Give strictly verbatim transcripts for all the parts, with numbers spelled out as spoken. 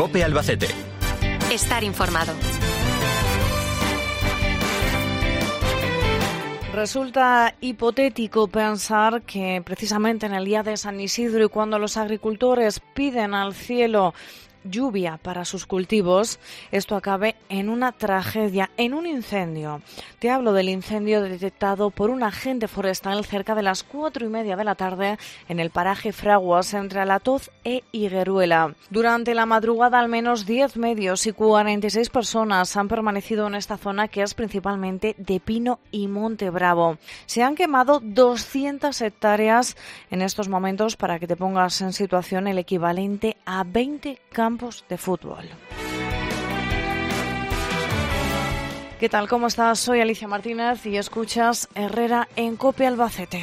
COPE Albacete. Estar informado. Resulta hipotético pensar que precisamente en el día de San Isidro y cuando los agricultores piden al cielo lluvia para sus cultivos, esto acabe en una tragedia, en un incendio. Te hablo del incendio detectado por un agente forestal cerca de las cuatro y media de la tarde en el paraje Fraguas, entre Alatoz e Higueruela. Durante la madrugada, al menos diez medios y cuarenta y seis personas han permanecido en esta zona, que es principalmente de pino y monte bravo. Se han quemado doscientas hectáreas en estos momentos, para que te pongas en situación, el equivalente a veinte campos de fútbol. ¿Qué tal? ¿Cómo estás? Soy Alicia Martínez y escuchas Herrera en COPE Albacete.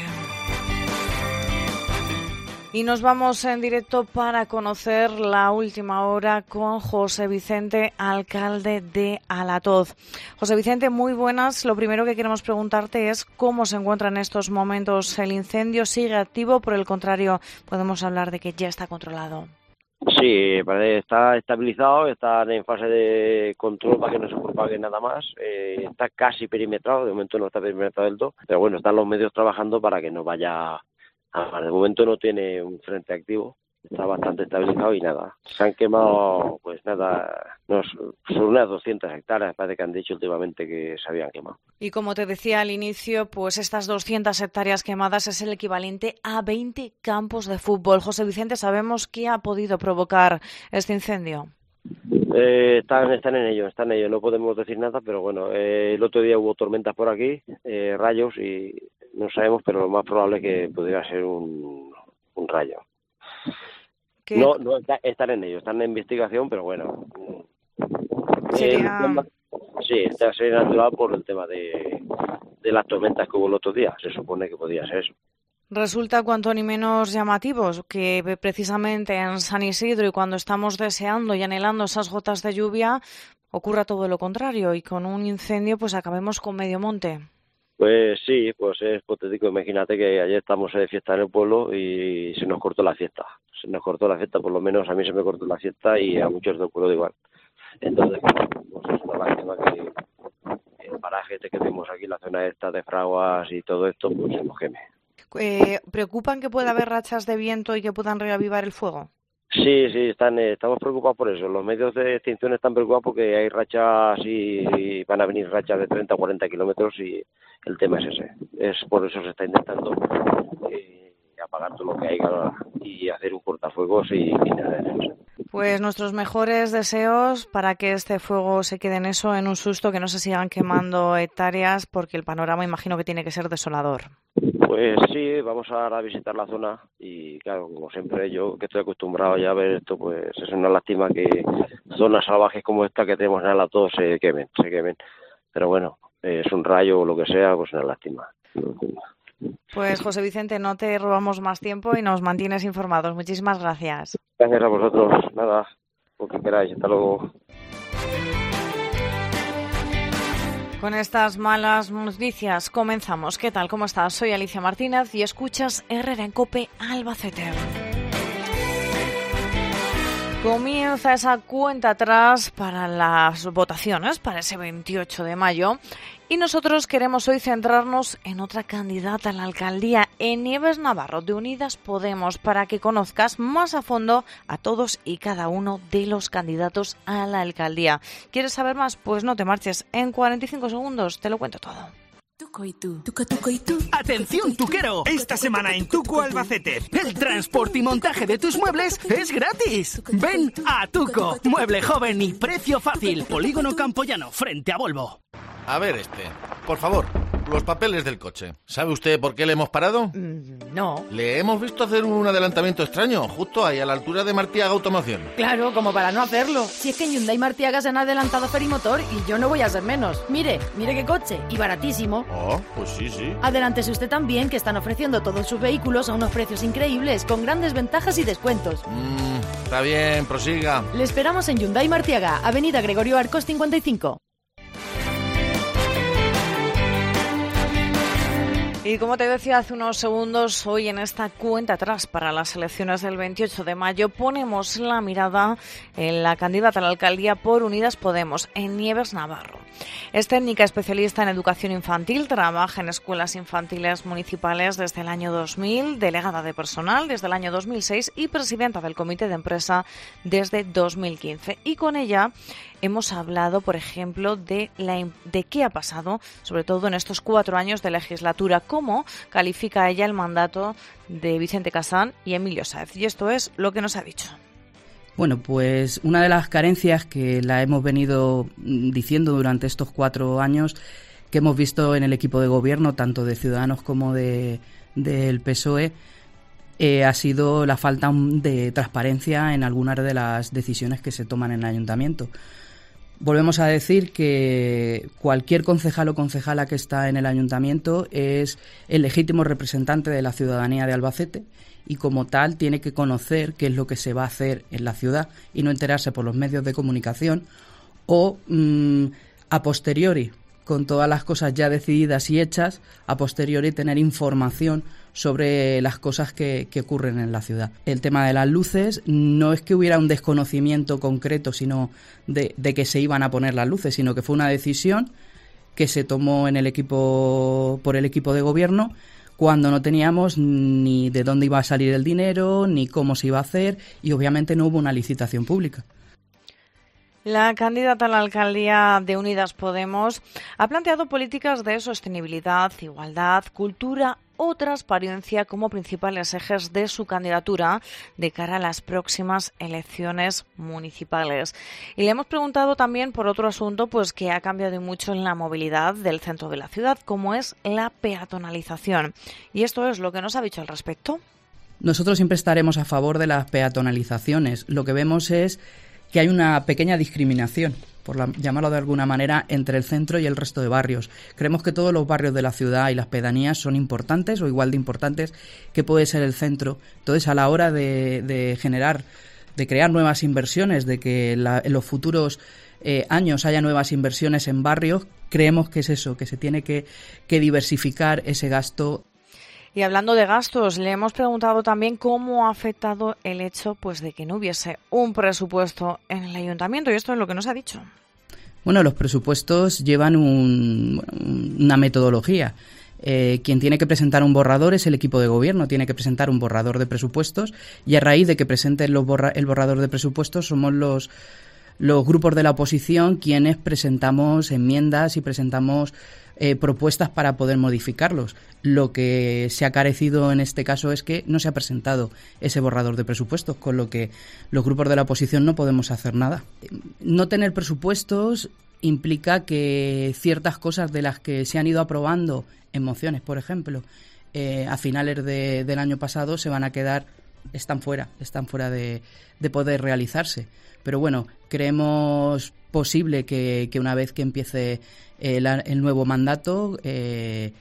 Y nos vamos en directo para conocer la última hora con José Vicente, alcalde de Alatoz. José Vicente, muy buenas. Lo primero que queremos preguntarte es cómo se encuentra en estos momentos el incendio. ¿Sigue activo? Por el contrario, podemos hablar de que ya está controlado. Sí, está estabilizado, está en fase de control para que no se propague nada más. Eh, está casi perimetrado, de momento no está perimetrado del todo, pero bueno, están los medios trabajando para que no vaya a... De momento no tiene un frente activo, está bastante estabilizado y nada. Se han quemado, pues nada, no, son unas doscientas hectáreas, parece que han dicho últimamente que se habían quemado. Y como te decía al inicio, pues estas doscientas hectáreas quemadas es el equivalente a veinte campos de fútbol. José Vicente, ¿sabemos qué ha podido provocar este incendio? Eh, están, están en ello, están en ello, no podemos decir nada, pero bueno, eh, el otro día hubo tormentas por aquí, eh, rayos, y no sabemos, pero lo más probable es que pudiera ser un, un rayo. ¿Qué? No, no está, están en ello, están en investigación, pero bueno. Sería... Tema, sí, está sería natural por el tema de, de las tormentas que hubo el otro día, se supone que podía ser eso. Resulta cuanto ni menos llamativo que precisamente en San Isidro, y cuando estamos deseando y anhelando esas gotas de lluvia, ocurra todo lo contrario y con un incendio pues acabemos con medio monte. Pues sí, pues es hipotético. Imagínate que ayer estamos de fiesta en el pueblo y se nos cortó la fiesta. Se nos cortó la fiesta, por lo menos a mí se me cortó la fiesta y a muchos del pueblo igual. Entonces, pues es una lástima que el paraje este que tenemos aquí, la zona esta de Fraguas y todo esto, pues se nos queme. Eh, ¿Preocupan que pueda haber rachas de viento y que puedan reavivar el fuego? Sí, sí, están, eh, estamos preocupados por eso. Los medios de extinción están preocupados porque hay rachas y, y van a venir rachas de treinta o cuarenta kilómetros y el tema es ese. Es por eso se está intentando eh, apagar todo lo que haya y hacer un cortafuegos y, y nada de eso. Pues nuestros mejores deseos para que este fuego se quede en eso, en un susto, que no se sigan quemando hectáreas, porque el panorama imagino que tiene que ser desolador. Pues sí, vamos a visitar la zona y claro, como siempre yo que estoy acostumbrado ya a ver esto, pues es una lástima que zonas salvajes como esta que tenemos en Alatoz se quemen, se quemen. Pero bueno, es un rayo o lo que sea, pues una lástima. Pues José Vicente, no te robamos más tiempo y nos mantienes informados. Muchísimas gracias. Gracias a vosotros. Nada, lo que queráis. Hasta luego. Con estas malas noticias comenzamos. ¿Qué tal? ¿Cómo estás? Soy Alicia Martínez y escuchas Herrera en COPE Albacete. Comienza esa cuenta atrás para las votaciones, para ese veintiocho de mayo. Y nosotros queremos hoy centrarnos en otra candidata a la alcaldía, en Nieves Navarro, de Unidas Podemos, para que conozcas más a fondo a todos y cada uno de los candidatos a la alcaldía. ¿Quieres saber más? Pues no te marches. En cuarenta y cinco segundos te lo cuento todo. Tuco y tú, tuco, tuco y tú. ¡Atención, tuquero! Esta semana en Tuco Albacete, el transporte y montaje de tus muebles es gratis. Ven a Tuco, mueble joven y precio fácil. Polígono Campoyano, frente a Volvo. A ver, este, por favor, los papeles del coche. ¿Sabe usted por qué le hemos parado? Mm, no. Le hemos visto hacer un adelantamiento extraño, justo ahí, a la altura de Martiaga Automoción. Claro, como para no hacerlo. Si es que en Hyundai Martiaga se han adelantado Ferimotor y yo no voy a ser menos. Mire, mire qué coche, y baratísimo. Oh, pues sí, sí. Adelántese usted también, que están ofreciendo todos sus vehículos a unos precios increíbles, con grandes ventajas y descuentos. Mmm, está bien, prosiga. Le esperamos en Hyundai Martiaga, Avenida Gregorio Arcos cincuenta y cinco. Y como te decía hace unos segundos, hoy en esta cuenta atrás para las elecciones del veintiocho de mayo ponemos la mirada en la candidata a la alcaldía por Unidas Podemos, en Nieves Navarro. Es técnica especialista en educación infantil, trabaja en escuelas infantiles municipales desde el año dos mil, delegada de personal desde el año dos mil seis y presidenta del comité de empresa desde dos mil quince. Y con ella hemos hablado, por ejemplo, de, la, de qué ha pasado, sobre todo en estos cuatro años de legislatura, cómo califica ella el mandato de Vicente Casán y Emilio Sáez. Y esto es lo que nos ha dicho. Bueno, pues una de las carencias que la hemos venido diciendo durante estos cuatro años que hemos visto en el equipo de gobierno, tanto de Ciudadanos como de del P S O E, eh, ha sido la falta de transparencia en algunas de las decisiones que se toman en el ayuntamiento. Volvemos a decir que cualquier concejal o concejala que está en el ayuntamiento es el legítimo representante de la ciudadanía de Albacete y como tal tiene que conocer qué es lo que se va a hacer en la ciudad y no enterarse por los medios de comunicación o mmm, a posteriori, con todas las cosas ya decididas y hechas, a posteriori tener información sobre las cosas que, que ocurren en la ciudad. El tema de las luces no es que hubiera un desconocimiento concreto sino de, de que se iban a poner las luces, sino que fue una decisión que se tomó en el equipo por el equipo de gobierno cuando no teníamos ni de dónde iba a salir el dinero, ni cómo se iba a hacer y obviamente no hubo una licitación pública. La candidata a la alcaldía de Unidas Podemos ha planteado políticas de sostenibilidad, igualdad, cultura o transparencia como principales ejes de su candidatura de cara a las próximas elecciones municipales. Y le hemos preguntado también por otro asunto pues que ha cambiado mucho en la movilidad del centro de la ciudad, como es la peatonalización. Y esto es lo que nos ha dicho al respecto. Nosotros siempre estaremos a favor de las peatonalizaciones. Lo que vemos es que hay una pequeña discriminación, por la, llamarlo de alguna manera, entre el centro y el resto de barrios. Creemos que todos los barrios de la ciudad y las pedanías son importantes o igual de importantes que puede ser el centro. Entonces, a la hora de, de generar, de crear nuevas inversiones, de que la, en los futuros eh, años haya nuevas inversiones en barrios, creemos que es eso, que se tiene que, que diversificar ese gasto. Y hablando de gastos, le hemos preguntado también cómo ha afectado el hecho pues de que no hubiese un presupuesto en el ayuntamiento, y esto es lo que nos ha dicho. Bueno, los presupuestos llevan un, una metodología. Eh, quien tiene que presentar un borrador es el equipo de gobierno, tiene que presentar un borrador de presupuestos y a raíz de que presenten los borra- el borrador de presupuestos somos los, los grupos de la oposición quienes presentamos enmiendas y presentamos Eh, propuestas para poder modificarlos. Lo que se ha carecido en este caso es que no se ha presentado ese borrador de presupuestos, con lo que los grupos de la oposición no podemos hacer nada. No tener presupuestos implica que ciertas cosas de las que se han ido aprobando en mociones, por ejemplo, eh, a finales de, del año pasado se van a quedar, están fuera, están fuera de, de poder realizarse. Pero bueno, creemos posible que, que una vez que empiece el, el nuevo mandato, eh,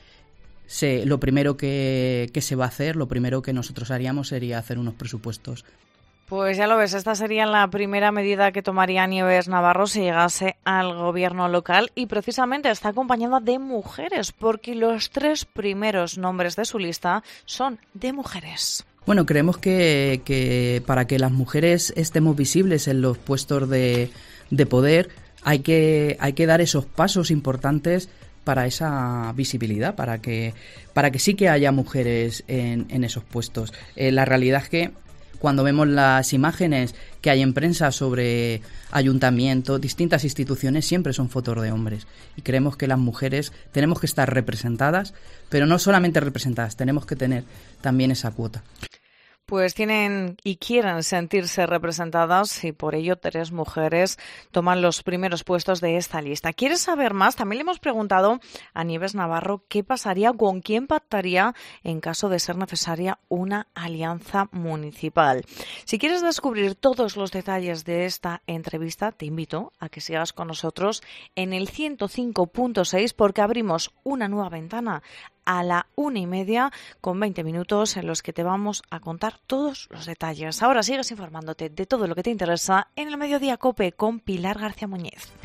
se, lo primero que, que se va a hacer, lo primero que nosotros haríamos sería hacer unos presupuestos. Pues ya lo ves, esta sería la primera medida que tomaría Nieves Navarro si llegase al gobierno local y precisamente está acompañada de mujeres, porque los tres primeros nombres de su lista son de mujeres. Bueno, creemos que, que para que las mujeres estemos visibles en los puestos de, de poder hay que, hay que dar esos pasos importantes para esa visibilidad, para que, para que sí que haya mujeres en, en esos puestos. Eh, la realidad es que cuando vemos las imágenes que hay en prensa sobre ayuntamientos, distintas instituciones, siempre son fotos de hombres. Y creemos que las mujeres tenemos que estar representadas, pero no solamente representadas, tenemos que tener también esa cuota. Pues tienen y quieren sentirse representadas y por ello tres mujeres toman los primeros puestos de esta lista. ¿Quieres saber más? También le hemos preguntado a Nieves Navarro qué pasaría, con quién pactaría en caso de ser necesaria una alianza municipal. Si quieres descubrir todos los detalles de esta entrevista, te invito a que sigas con nosotros en el ciento cinco punto seis porque abrimos una nueva ventana a la una y media con veinte minutos en los que te vamos a contar todos los detalles. Ahora sigues informándote de todo lo que te interesa en el Mediodía COPE con Pilar García Muñiz.